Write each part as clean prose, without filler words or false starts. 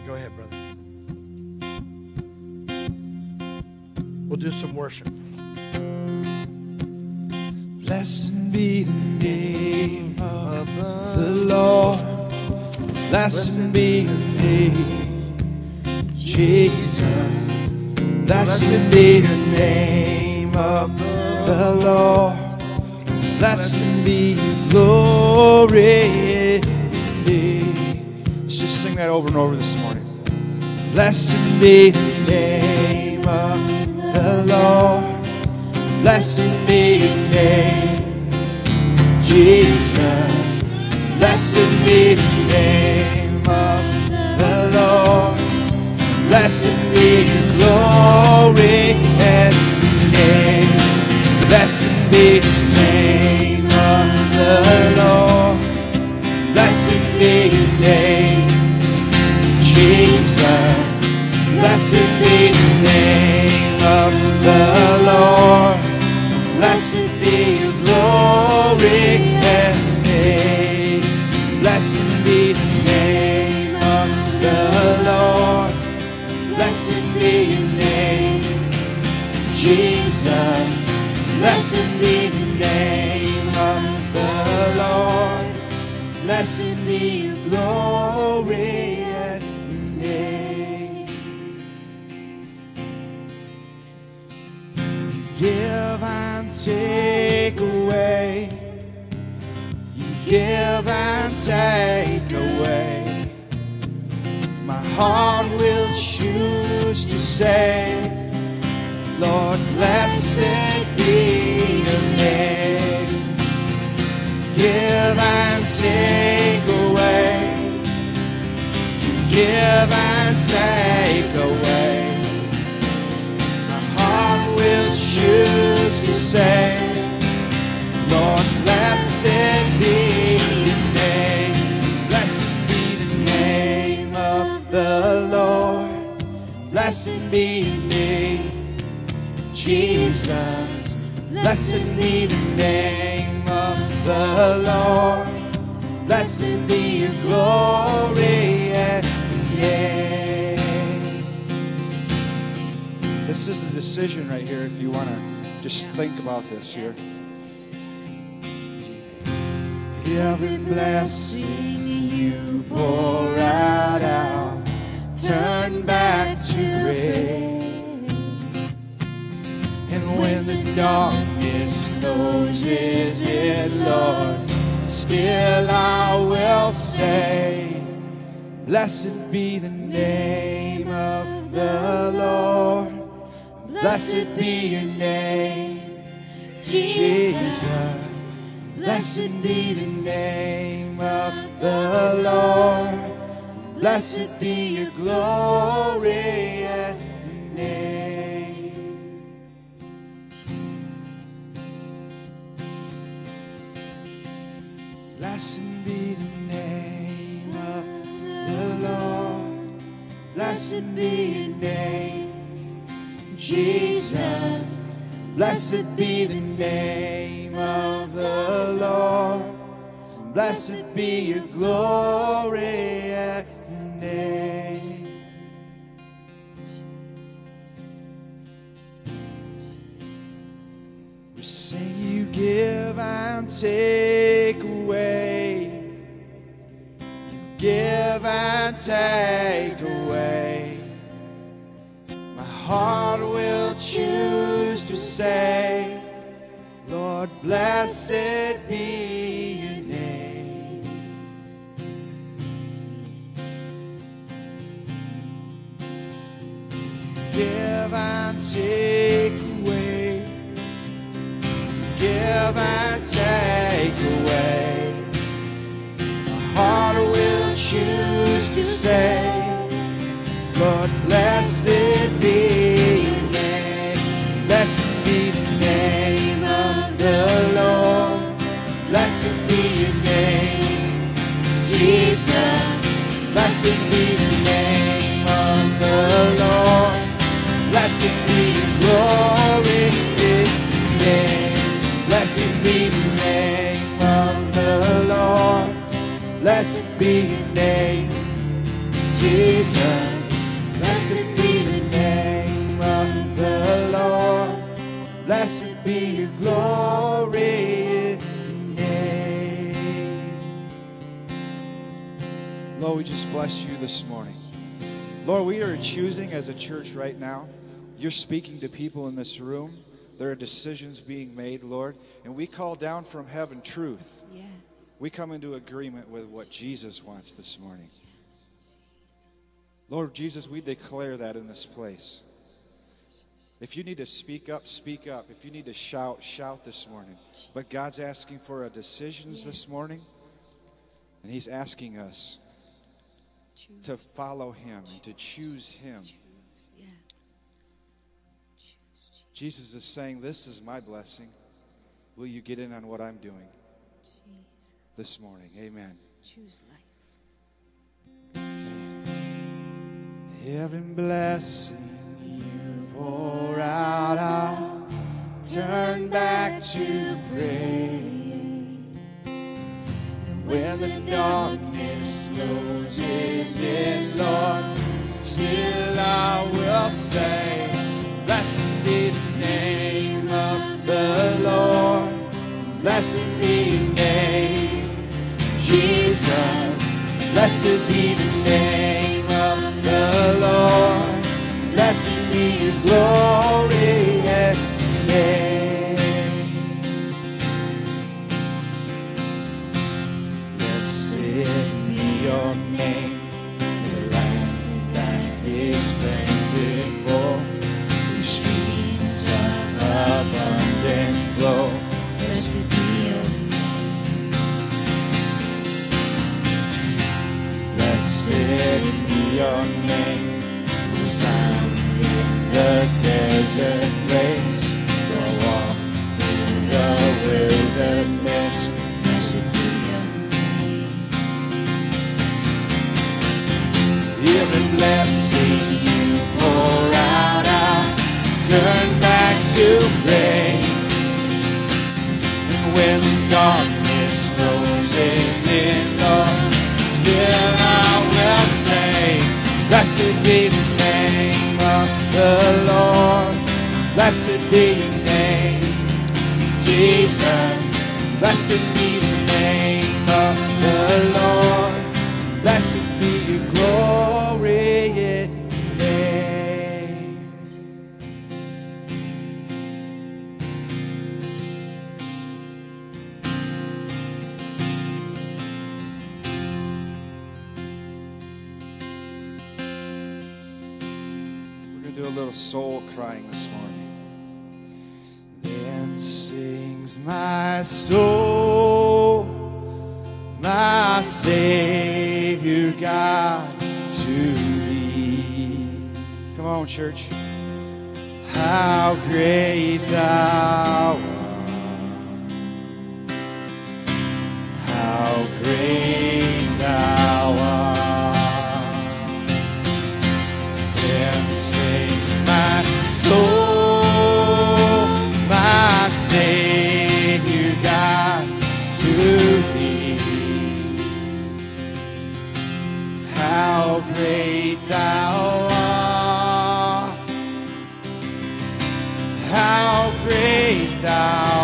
Go ahead, brother. We'll do some worship. Blessed be the name of the Lord. Blessed be your name, Jesus. Blessed be the name of the Lord. Blessed be your glory. Let's just sing that over and over this morning. Blessed be the name of the Lord. Blessed be your name, Jesus. Blessed be the name of the Lord. Blessed be your glory and name. Blessed be the name of the Lord. Blessed be your name, Jesus. Blessed be the name of the Lord. Blessed be your glory and name. Blessed be the name of the Lord. Blessed be your name, Jesus. Blessed be the name of the Lord. Blessed be your glorious name. Give and take away. You give and take away. My heart will choose to say, Lord, blessed be your name. Give and take away. You give and take away. My heart will choose to say, Lord, blessed be your name. Blessed be the name of the Lord. Blessed be your name, Jesus. Blessed be the name of the Lord. Blessed be your glorious name. This is a decision right here if you want to just think about this here. Every blessing you pour out, I'll turn back to grace. And when the darkness closes in, Lord, still I will say, blessed be the name of the Lord. Blessed be your name, Jesus. Blessed be the name of the Lord. Blessed be your glorious name. Blessed be the name of the Lord. Blessed be your name, Jesus. Blessed be the name of the Lord. Blessed be your glorious name. We sing, you give and take away. You give and take away. My heart will choose to say, Lord, blessed be your name. Give and take away. Give and take away. My heart will choose to say, Lord, blessed be your name. Blessed be the name of the Lord. Blessed be your name, Jesus. Blessed be the name of the Lord. Blessed be your glorious name. Blessed be the name of the Lord. Blessed be your name, Jesus. Jesus, blessed be the name of the Lord. Blessed be your glorious name. Lord, we just bless you this morning. Lord, we are choosing as a church right now. You're speaking to people in this room. There are decisions being made, Lord. And we call down from heaven truth. Yes. We come into agreement with what Jesus wants this morning. Lord Jesus, we declare that in this place. If you need to speak up, speak up. If you need to shout, shout this morning. But God's asking for decisions this morning. And he's asking us to follow him and to choose him. Jesus is saying, this is my blessing. Will you get in on what I'm doing this morning? Amen. Choose life. Every blessing you pour out, I'll turn back to praise. And when the darkness closes in, Lord, still I will say, blessed be the name of the Lord. Blessed be your name, Jesus. Blessed be the name of the Lord. Blessed be your glorious name. Blessed be your name, the land that is plentiful. Abundant flow. Blessed be your name. Blessed be your name. We found in the desert place. Go walk through the wilderness. Blessed be your name. Every blessing you pour out, I'll turn back to pray. And when the darkness closes in, Lord, still I will say, blessed be the name of the Lord. Blessed be your name, Jesus. Blessed be the name of the Lord. Blessed be your glorious name. Do a little soul crying this morning. Then sings my soul, my Savior God, to thee. Come on, church. How great thou art. How great thou art. Sings my soul, my Savior God, to thee. How great thou art. How great thou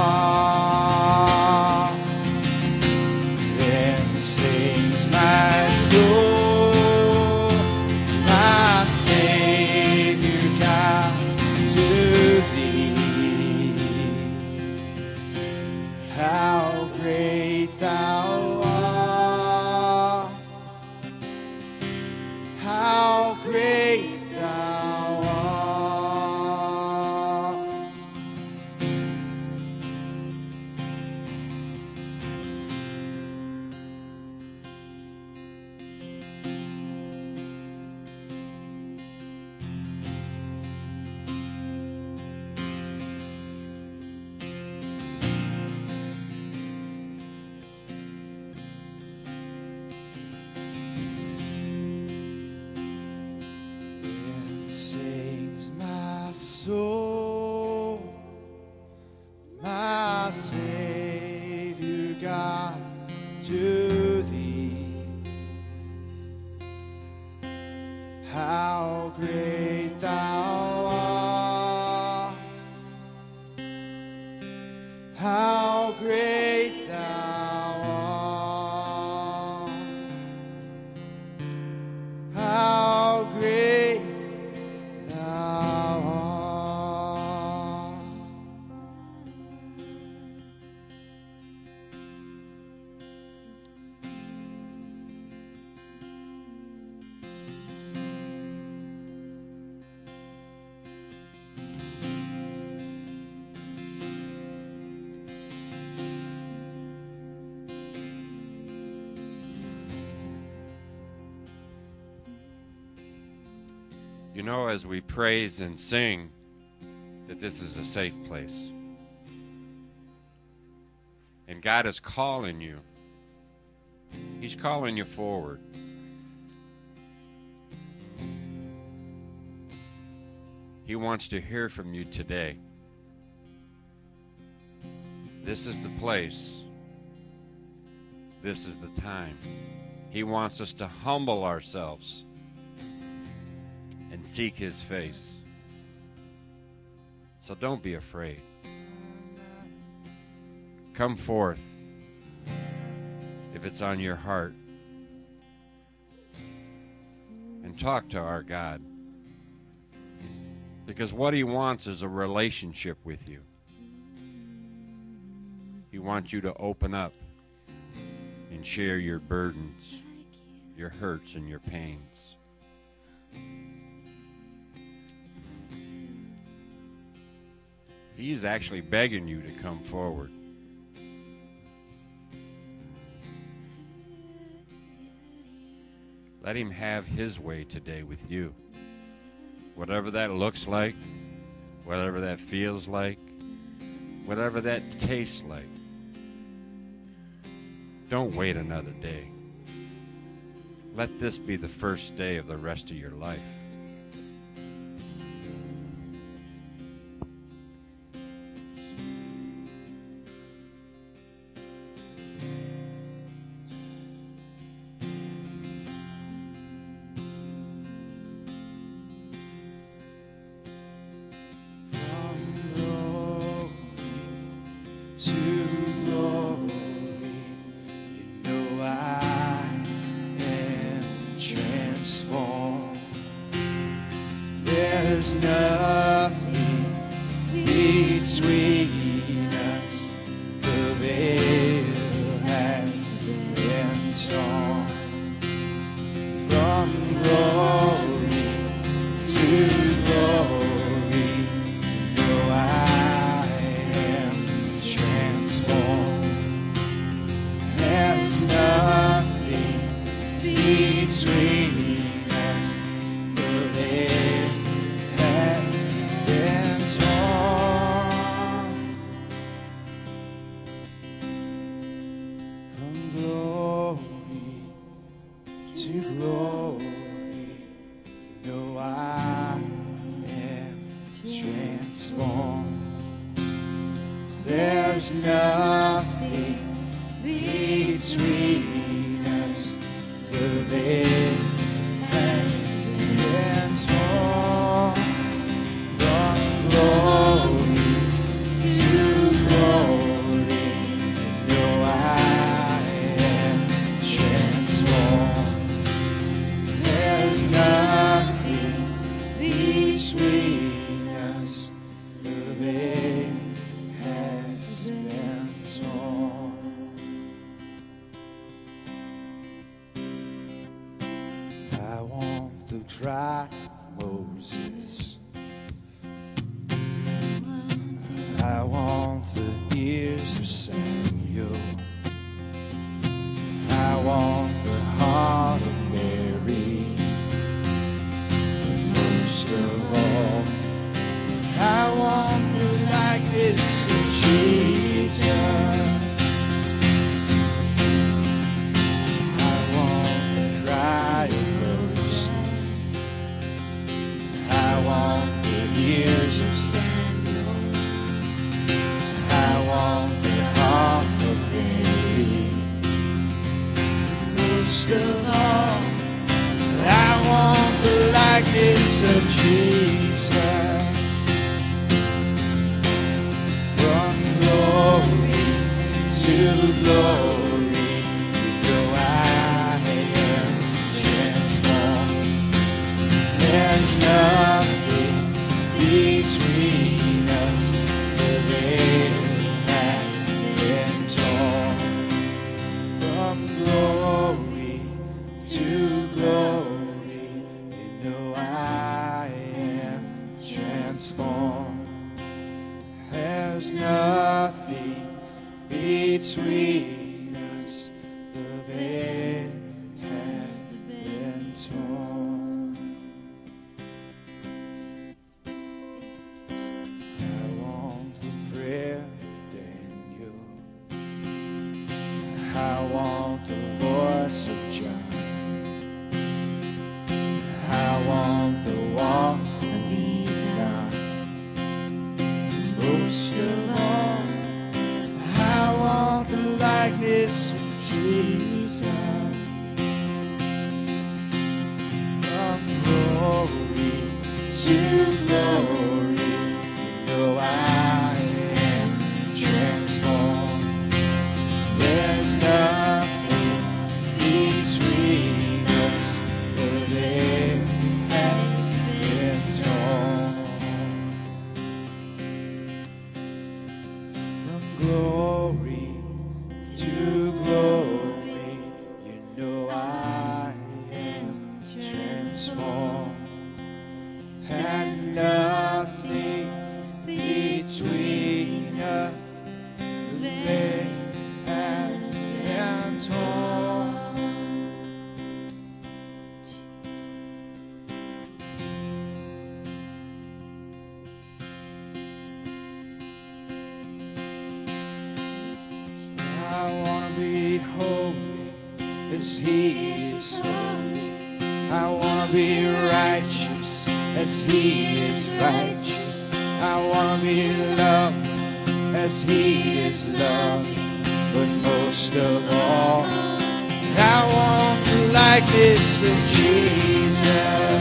art. Then sings my soul, my Savior God, to thee. How great thou art. How great thou art. soul, my Savior God, to thee. great thou art. How great thou art. How great thou art. You know, as we praise and sing, that this is a safe place. And God is calling you. He's calling you forward. He wants to hear from you today. This is the place. This is the time. He wants us to humble ourselves and seek His face. So don't be afraid. Come forth if it's on your heart and talk to our God, because what He wants is a relationship with you. He wants you to open up and share your burdens, your hurts, and your pains. He's actually begging you to come forward. Let Him have His way today with you. Whatever that looks like, whatever that feels like, whatever that tastes like. Don't wait another day. Let this be the first day of the rest of your life. There's nothing between us. The veil has been torn. From glory to glory, no, I am transformed. There's nothing between us. The veil has been torn. From glory to glory, no, I am transformed. There's nothing between us. The veil has been torn. From glory to glory, no, I am transformed. There's nothing between us. The veil has been torn. I want the dry Moses. I want the ears of Samuel. I want the heart of Mary. Most of all, I want the likeness of Jesus. I want the cry of Moses. I want the ears of Samuel. to glory. Though I am transformed, there's nothing between us, the veil has been torn. From glory to glory, you know I am transformed. And nothing between us, the veil has been torn. I want to be holy as He is holy. I want to be righteous as He is righteous. I want to be loved as He is loved. But most of all, I want the likeness of Jesus.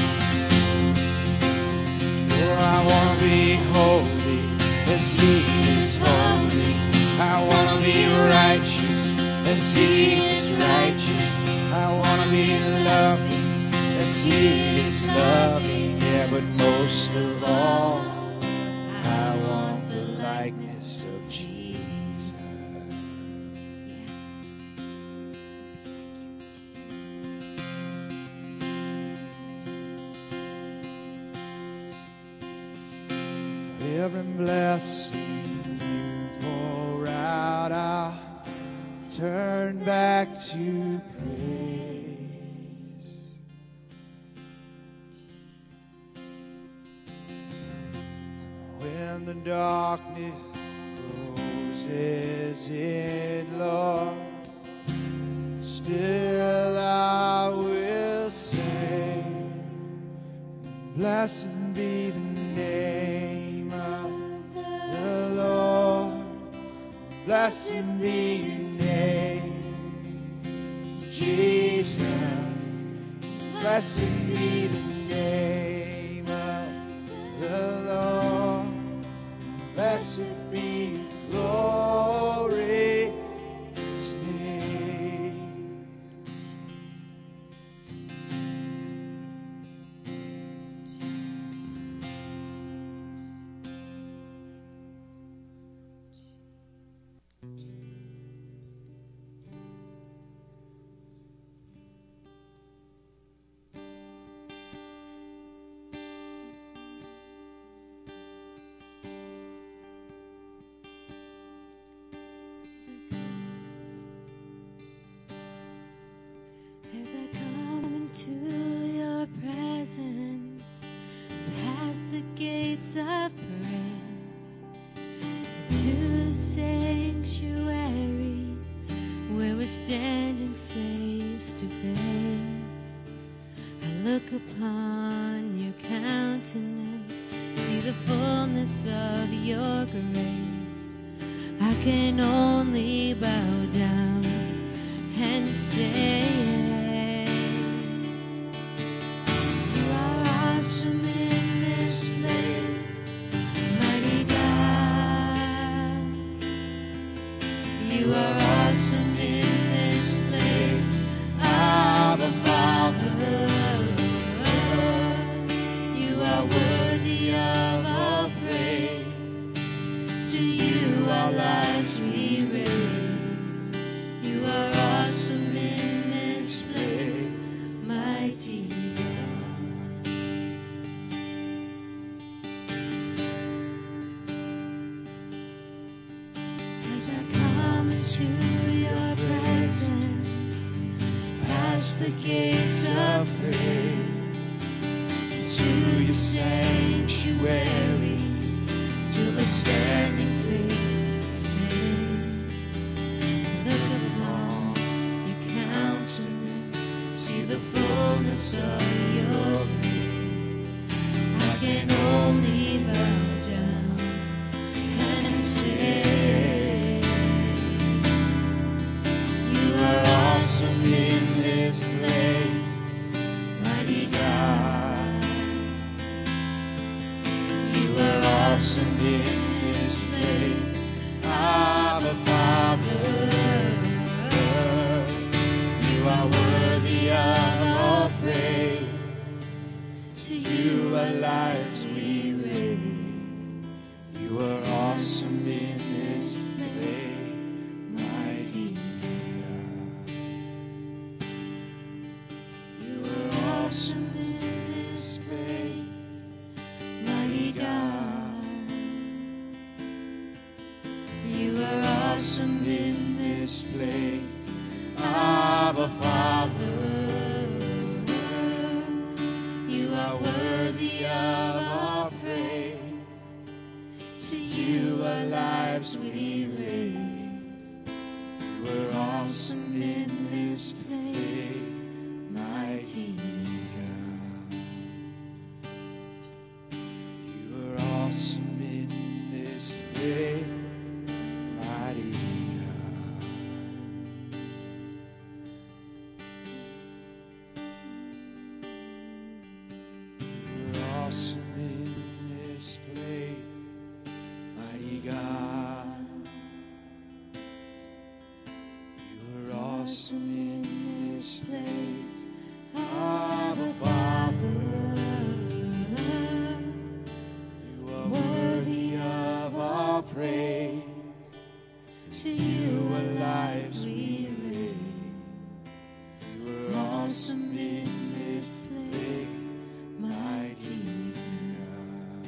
Oh, I want to be holy as He is holy. I want to be righteous as He is righteous. I want to be loving as He is loving. Yeah, but most of all, I want the likeness of Jesus. Every blessing you pour out, I'll turn back to praise. When the darkness closes in, Lord, still I will say, blessed be the name of the Lord. Blessed be your name, Jesus. Blessed be the name of the Lord. Blessed be your glorious name. As I come into your presence, past the gates of praise, to the sanctuary where we're standing face to face, I look upon your countenance, see the fullness of your grace. I can only bow down and say, you are awesome in this place, mighty God. You are awesome in this place, Abba Father. You are worthy of all praise. To you our lives we raise. You are awesome in this awesome in this place. Abba, Father, you are worthy of all praise. To you our lives we raise. You are awesome in this place, mighty God. You are awesome in this place, mighty God. You are awesome in this place, Abba, Father. You are worthy of all praise. To you our lives we raise. You are awesome in this place, mighty God. You are awesome in this place, mighty God. You are awesome in this place, mighty God. You are awesome in this place, Abba, Father. You are worthy of all praise. To you our lives we raise. You are awesome in this place, mighty God.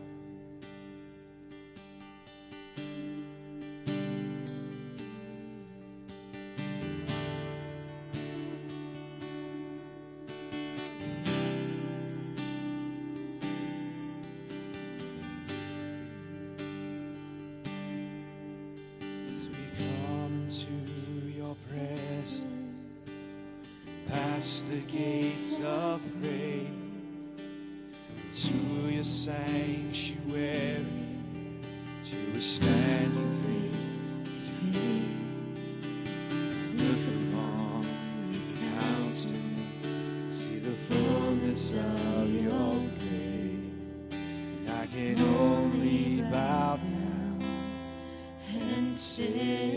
As we come to your presence, past the gates of praise, to your sanctuary, to a standing face to face. Look upon your countenance, see the fullness of your grace. And I can only bow down and say,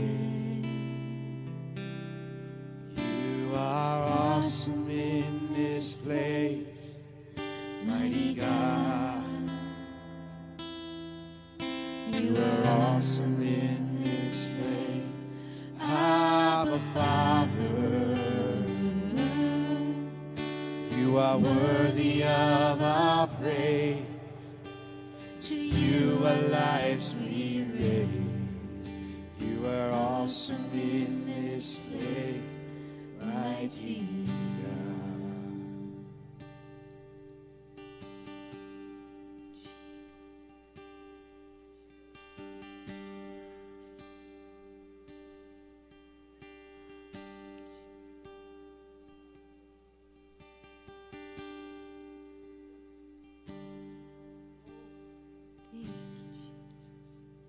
you are awesome in this place, mighty God. You are awesome in this place, Abba, Father. You are worthy of our praise. To you our lives we raise. You are awesome in this place, mighty God. Thank you, Jesus.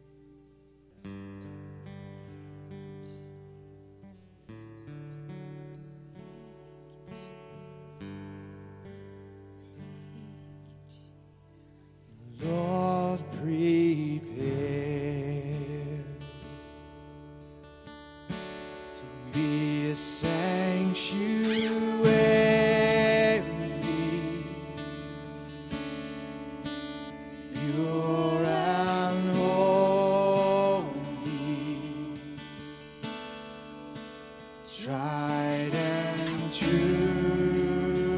Lord, prepare to be a sanctuary, pure and holy, tried and true,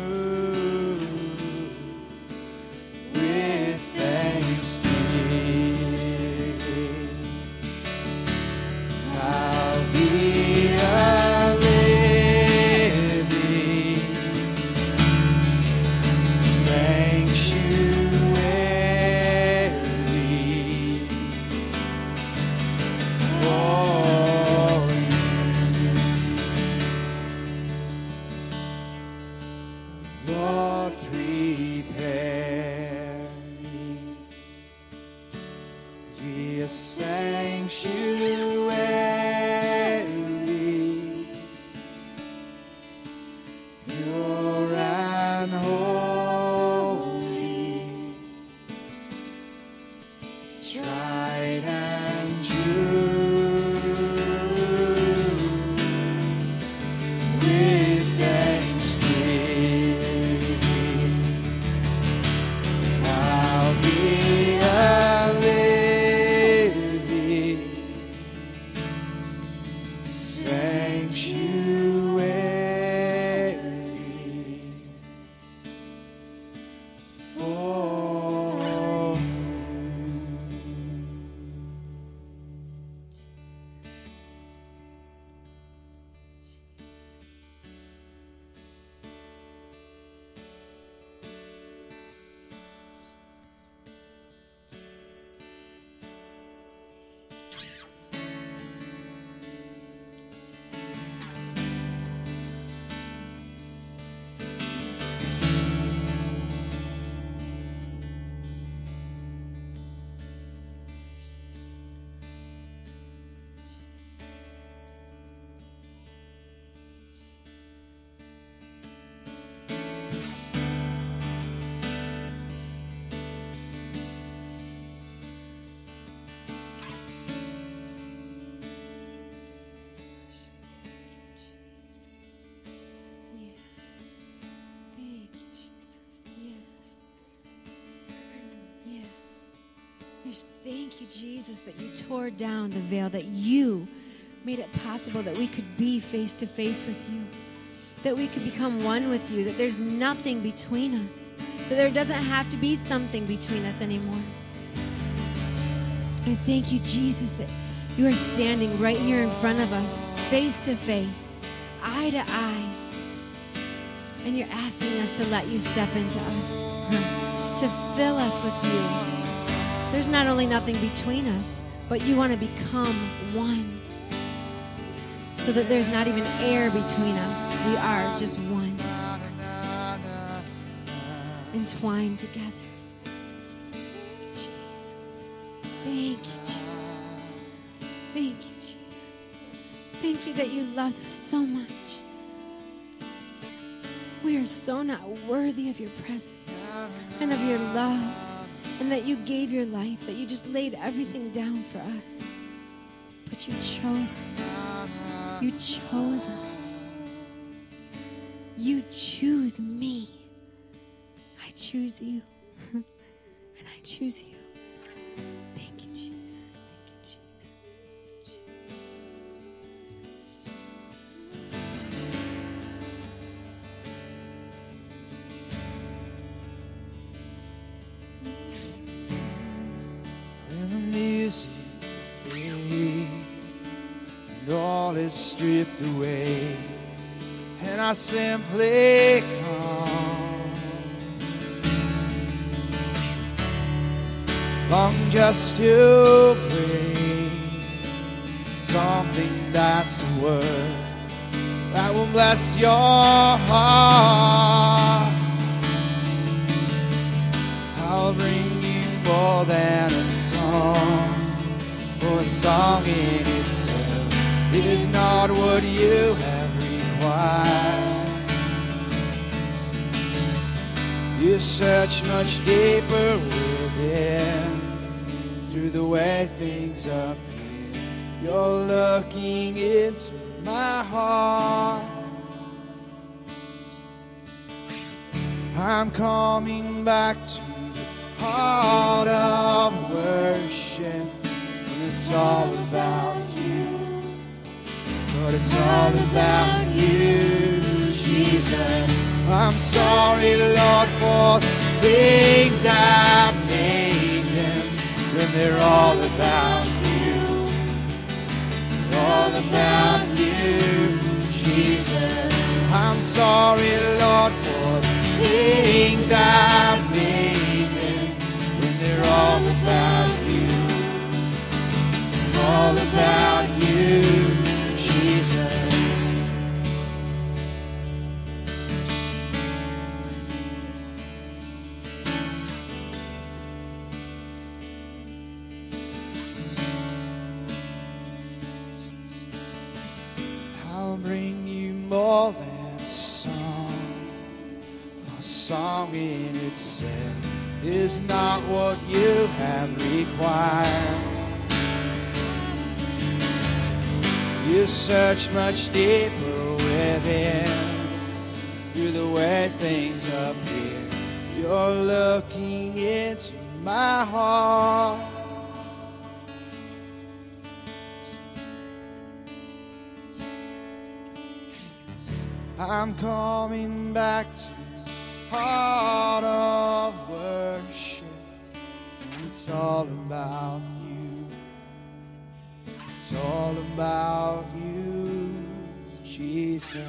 with thanksgiving. I'll be a living sanctuary for you. Lord, prepare me to be a sanctuary, pure and holy, just thank you, Jesus, that you tore down the veil, that you made it possible that we could be face to face with you, that we could become one with you, that there's nothing between us, that there doesn't have to be something between us anymore. I thank you, Jesus, that you are standing right here in front of us, face to face, eye to eye, and you're asking us to let you step into us, to fill us with you. There's not only nothing between us, but you want to become one, so that there's not even air between us. We are just one, entwined together. Jesus. Thank you, Jesus. Thank you, Jesus. Thank you that you loved us so much. We are so not worthy of your presence and of your love, and that you gave your life, that you just laid everything down for us. But you chose us. You chose us. You choose me. I choose you. And I choose you. Thank you, Jesus. Thank you, Jesus. When the music fades and all is stripped away, and I simply come, long just to bring something that's a word that will bless your heart. I'll bring you more than a song, for a song in itself is not what you have required. You search much deeper within, through the way things appear. You're looking into my heart. I'm coming back to the heart of worship, and it's all about you. But it's all about you, Jesus. I'm sorry, Lord, for the things I've made them, when they're all about you. It's all about you, Jesus. I'm sorry, Lord, for the things I've made them, when they're all about you. All about you, Jesus. I'll bring you more than a song. A song in itself is not what you have required. You search much deeper within, through the way things appear. You're looking into my heart. I'm coming back to the heart of worship. It's all about you. It's all about you, Jesus.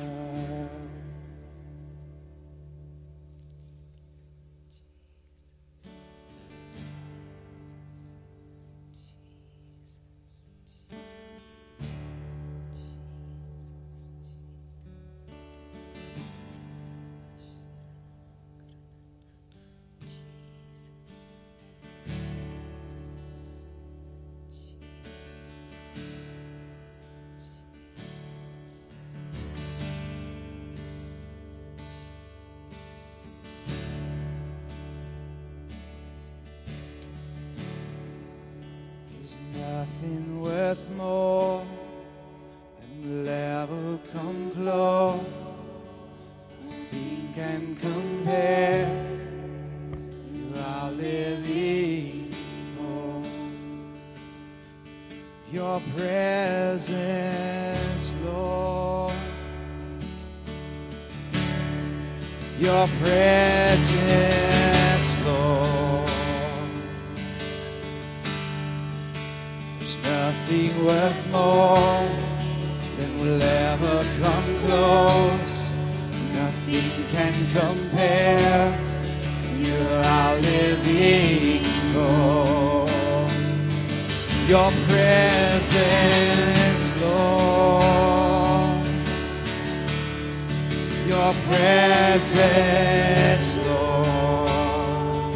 Nothing worth more and will ever come close. Nothing can compare. You are living more. Your presence, Lord. Your presence, Lord. There's nothing worth more than will ever come close. Nothing can compare. You're our living hope. Your presence, Lord. Your presence, Lord.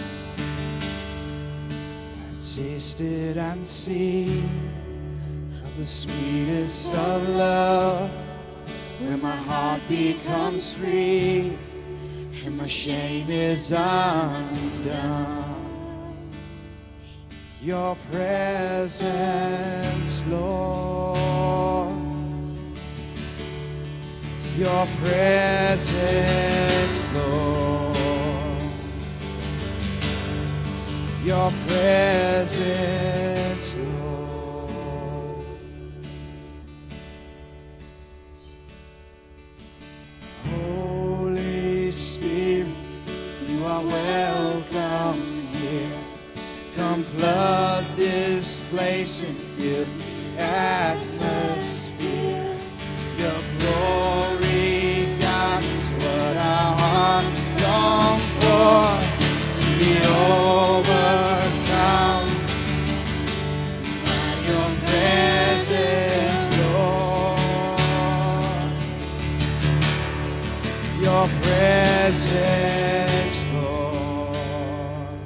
I've tasted and seen of the sweetest of love, where my heart becomes free and my shame is undone. Your presence, Lord. Your presence, Lord. Your presence, Lord. Holy Spirit, you are welcome here. Come flood this place and fill the atmosphere. Your glory, God, is what our hearts long for. To be overcome by your presence, Lord. Your presence, Lord.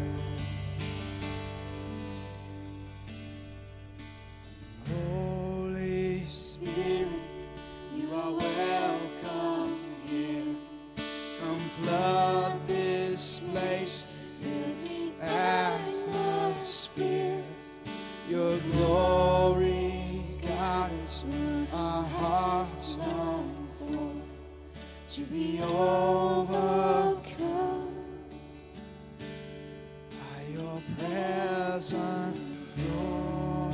Holy Spirit, you are welcome here. Come flood this place, fill the atmosphere. Your glory, God, is what our hearts long for. To be overcome by your presence, Lord.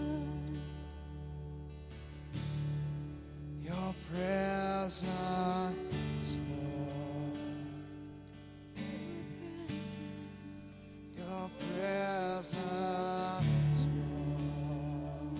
Your presence, Lord. Your presence, Lord.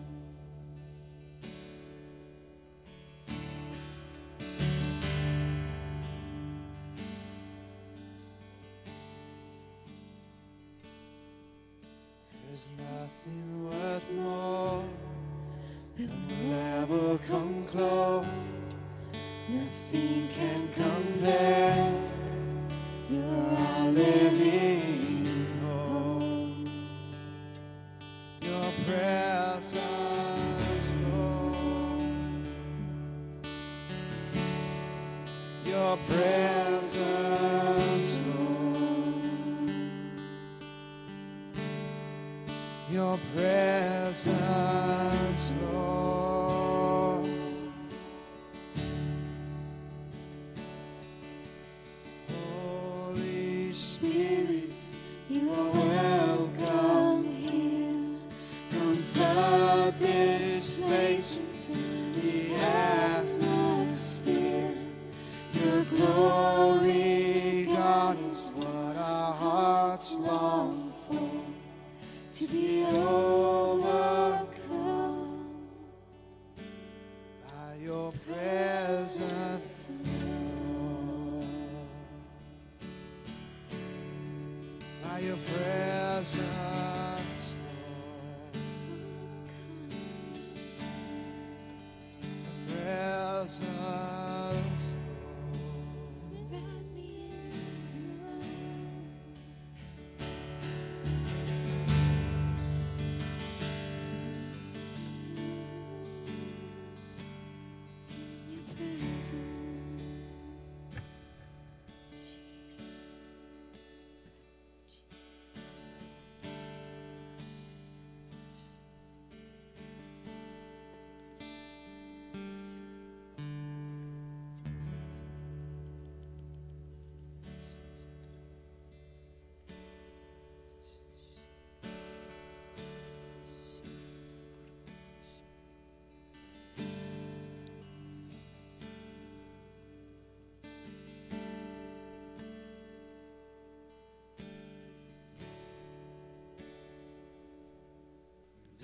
There's nothing worth more that will ever come close. Nothing can compare. You're our living hope. Your presence, Lord. Your presence, Lord. Your presence, Lord. Holy Spirit, you are welcome here. Come flood this place and fill the atmosphere. Your glory, God, is what our hearts long for. To be overcome by your presence, Lord. By your presence, Lord. Presence, Lord.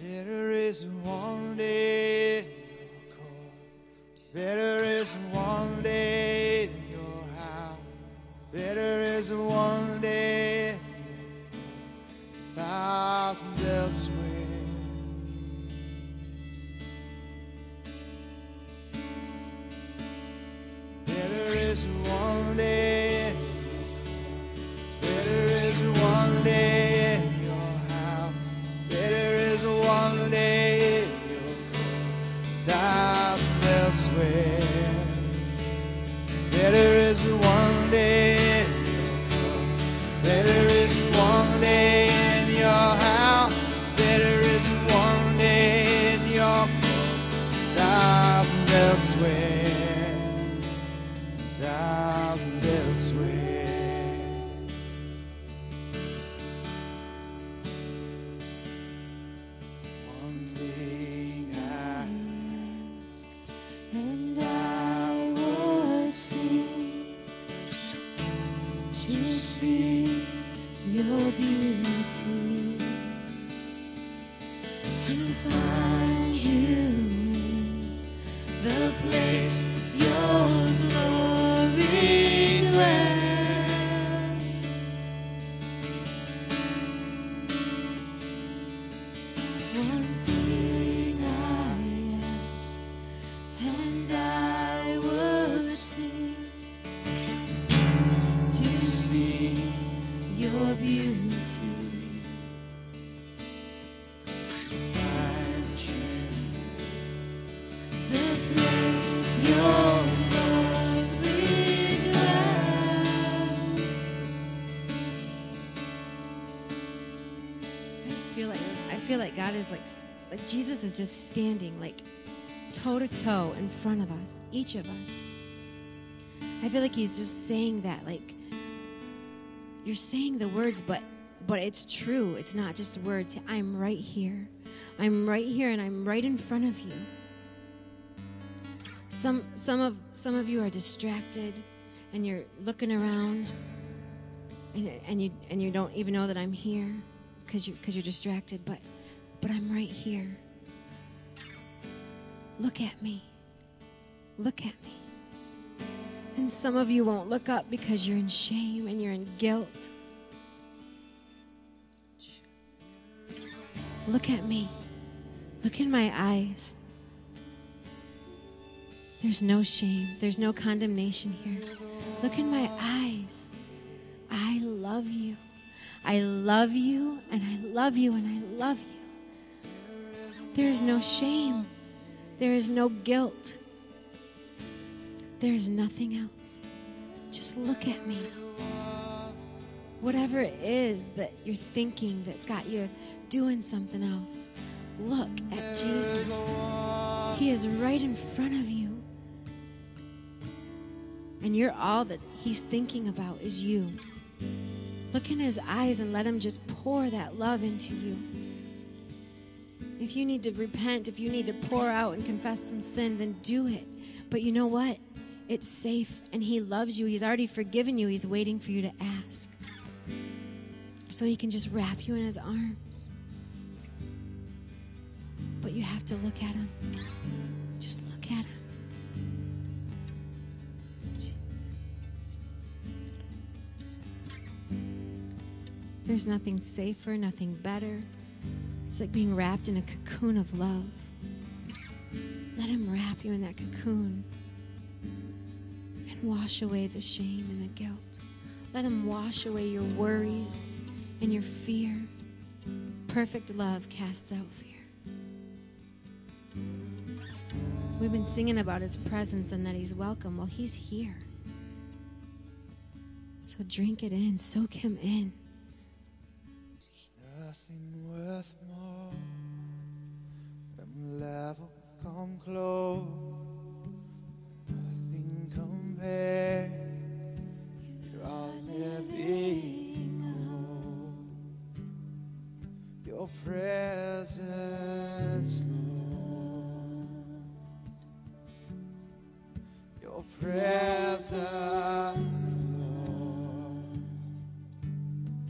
Better is one day in your court. Better is one day in your house. Better is one day in your thousand elsewhere. Better is one day in your court. Better is one day in your house. Better is one day in your court. Thousand elsewhere. Better is one day in your court. Better is one day in your house. Better is one day in your court. Thousand elsewhere. Thousand elsewhere. One thing I ask, and I would seek to see your beauty, to find you in the place your glory dwells. One thing I ask, and I would seek, is to see your beauty, find you. the place your glory dwells. I feel like God is like Jesus is just standing like toe to toe in front of us, each of us. I feel like he's just saying that, like, you're saying the words, but it's true. It's not just words. I'm right here. I'm right here, and I'm right in front of you. Some of you are distracted, and you're looking around, and you don't even know that I'm here because you're distracted. But I'm right here. Look at me. Look at me. And some of you won't look up because you're in shame and you're in guilt. Look at me. Look in my eyes. There's no shame. There's no condemnation here. Look in my eyes. I love you. I love you, and I love you, and I love you. There is no shame. There is no guilt. There is nothing else. Just look at me. Whatever it is that you're thinking that's got you doing something else, look at Jesus. He is right in front of you. And you're all that he's thinking about is you. Look in his eyes and let him just pour that love into you. If you need to repent, if you need to pour out and confess some sin, then do it. But you know what? It's safe, and he loves you. He's already forgiven you. He's waiting for you to ask. So he can just wrap you in his arms. But you have to look at him. Just look at him. There's nothing safer, nothing better. It's like being wrapped in a cocoon of love. Let him wrap you in that cocoon and wash away the shame and the guilt. Let him wash away your worries and your fear. Perfect love casts out fear. We've been singing about his presence and that he's welcome. Well, he's here. So drink it in, soak him in. Nothing worth more than level come close. Nothing compares. You're all living hope. Your presence, Lord. Your presence, Lord.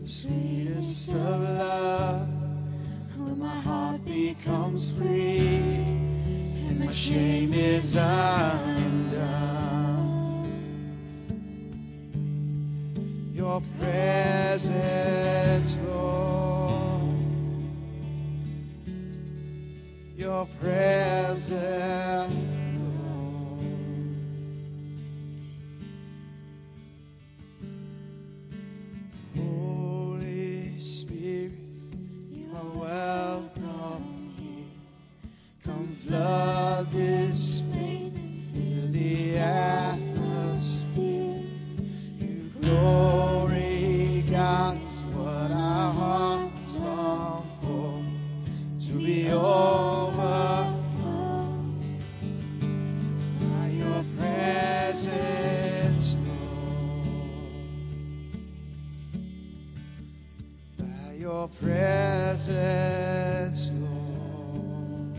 Sweetest of love, when my heart becomes free and my shame is undone. Your presence, Lord, your presence, Holy Spirit, you are welcome here. Come flood this place and fill the atmosphere. Your glory, God, is what our hearts long for, to be overcome by your presence, your presence, Lord.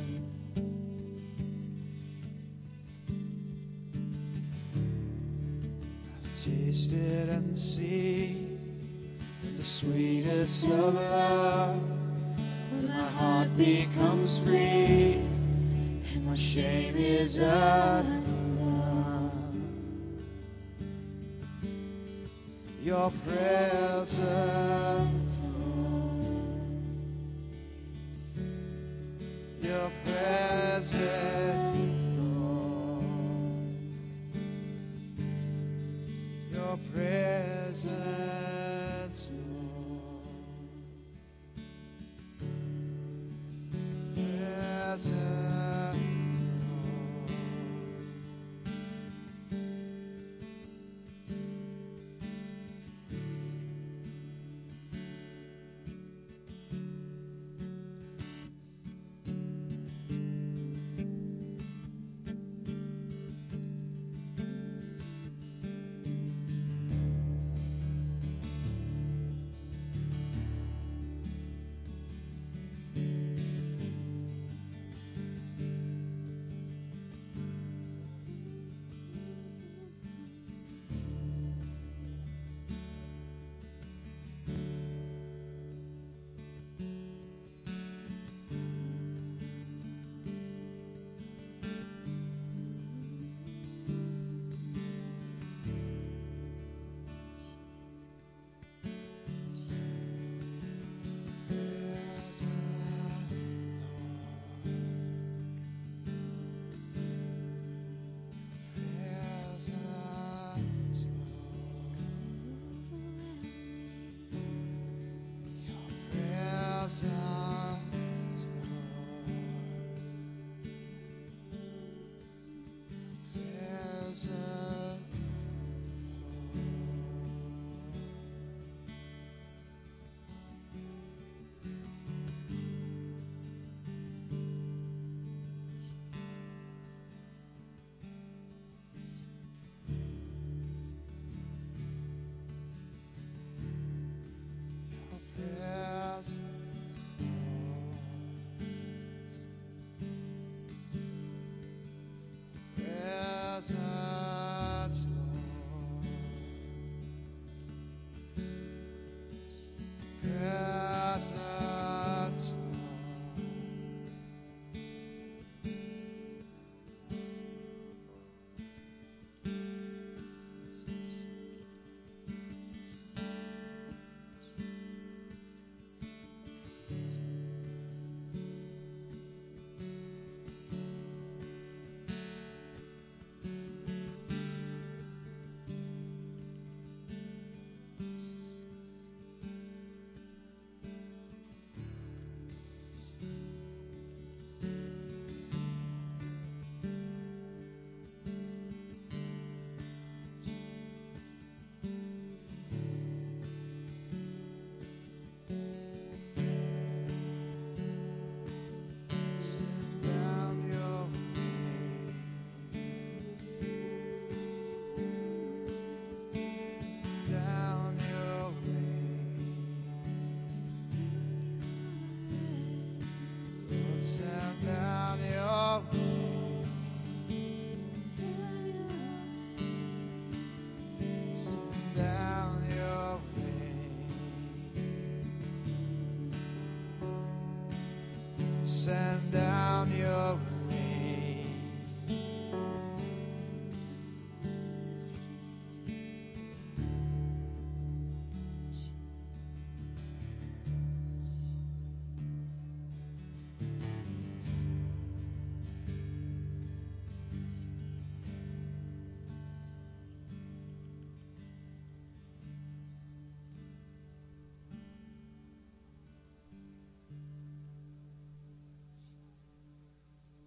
I've tasted and seen the sweetest of love, when my heart becomes free and my shame is undone. Your presence, your presence, Lord, your presence, Lord, presence, Lord. down your